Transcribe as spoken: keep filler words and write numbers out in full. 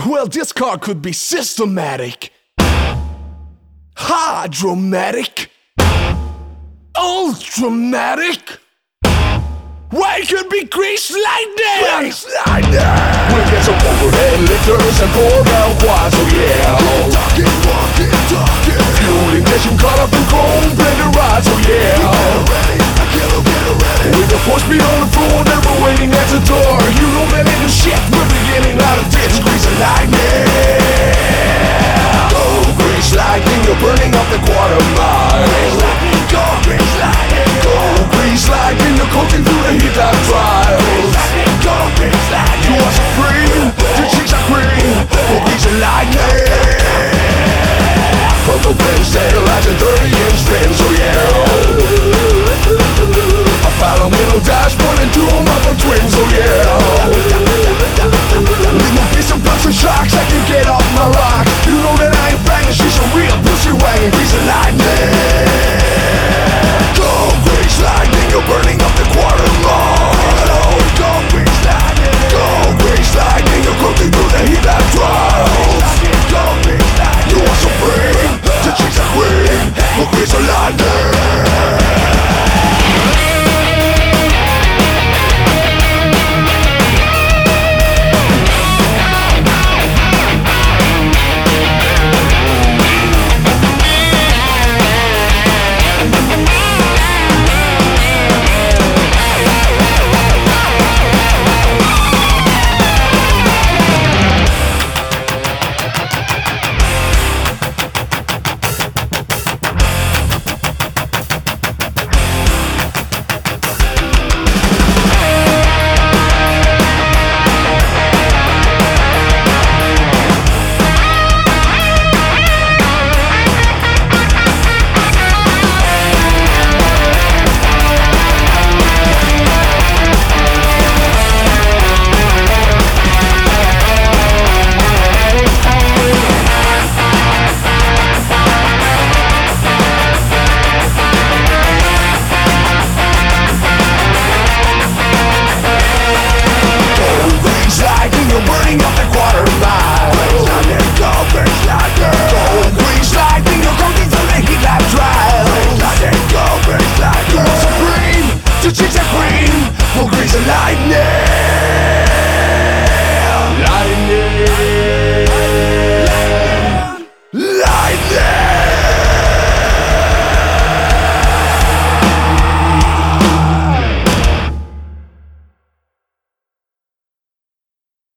Well, this car could be systematic, hydromatic, ultramatic. Well, it could be grease lightning. Grease lightning. We'll get some overhead lifters and pour out wise, oh yeah. Talking, walking, talking. Fuel injection caught up in chrome blender rides, oh yeah. Get ready, I can't get ready. With the force speed on the floor, never waiting at the door. You know that ain't no shit, we're beginning out of ditch. Grease lightning. Go grease lightning, you're burning up the quarter mile. Grease lightning, go grease lightning. Go grease lightning, you're coasting through the heat that trials. Grease lightning, go grease lightning. You are free.